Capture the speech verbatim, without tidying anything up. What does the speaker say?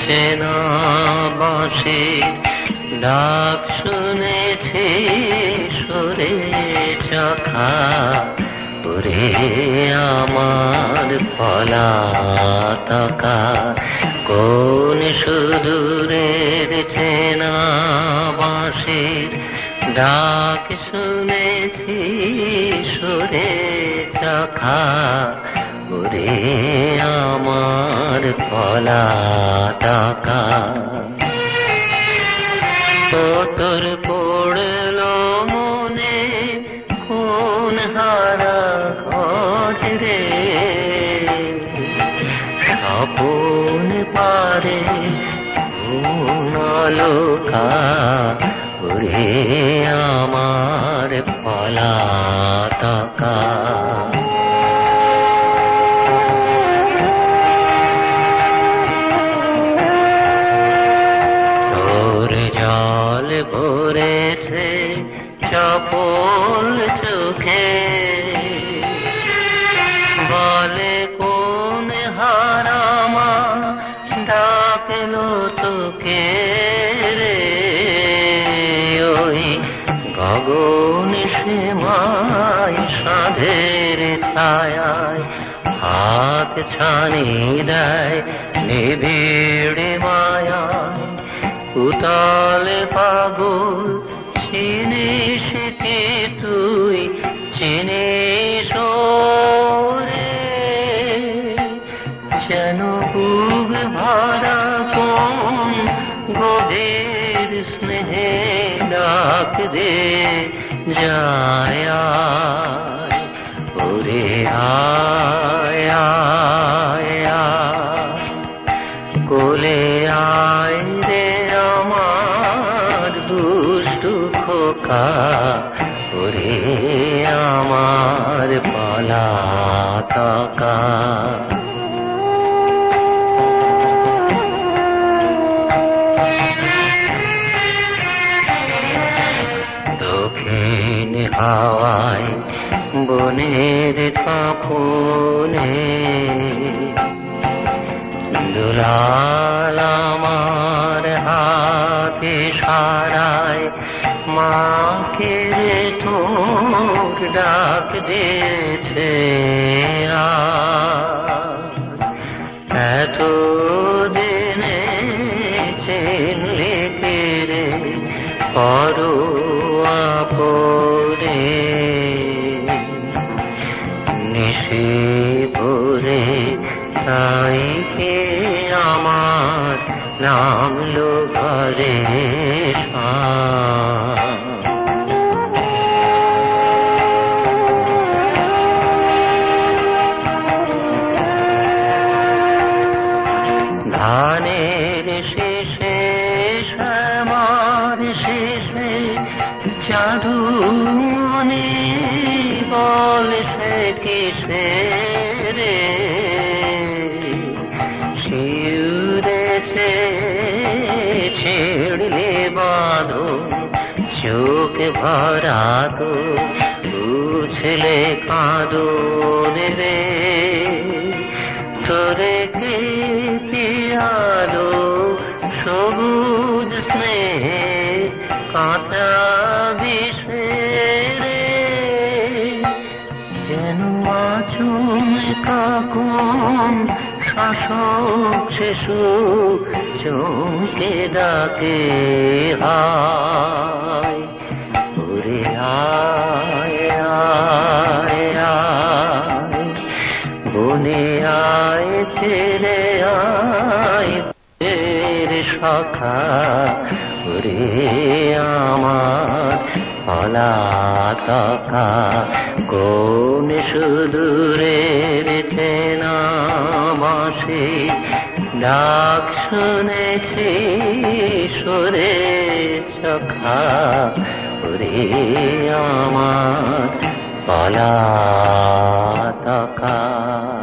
চেনা বাঁশির ডাক শুনেছি সুরে চখা ওরে আমার পলাতকা কোন সুদূরের চেনা বাঁশির ডাক শুনেছি সুরে চখা ওরে আমার পলাতকা তোর পড়ল মনে কোন হারা ঘর রে স্বপন পারে আলোকা ওরে আমার পলাতকা জল ভরেছে চপল চোখে বলে কোন হারামা ডাকলো তোকে রে ওই গগন সীমায় সাধের ছায়ায় হাত ছানি দেয় নিবিড় মায়ায় উতাল পাগল চিনিস কি তুই চিনিস রে যেন বুক ভরা কোন গভীর স্নেহে ডাক দে যায় ওরে আয় আয় আয় কোলে আয় রে আমার দুষ্টু খোকা ওরে আমার পলাতকা দক্ষিণ হাওয়ায় বনের কাঁপনে দুলাল আমার হাতে সারায় মাকে রে তোর ডাক দিয়েছে এত দিনে চিনলে রে পরোয়া পরে নিশি ভরে তাই কে আমার নামলো ঘরে ধানের শেষে শ্যামার শেষে চাঁদুনি বল সে কিসে রে শিউরেছে ছেড়লে বাঁধো চোখ ভরা তো বুঝলে কাঁদো রে তোরে কে পিয়ালো সবুজ স্নেহে কাঁচা বিষে রে যেন আচমকা কোন শাসক শিশু চমকে ডাকে হায় ওরে আয় আয় আয় বনে আয় ফিরে আয় সখা ওরে আমার পলাতকা কোন সুদূরের চেনা বাঁশি ডাক শুনেছি সুরে সখা ওরে আমার পলাতকা।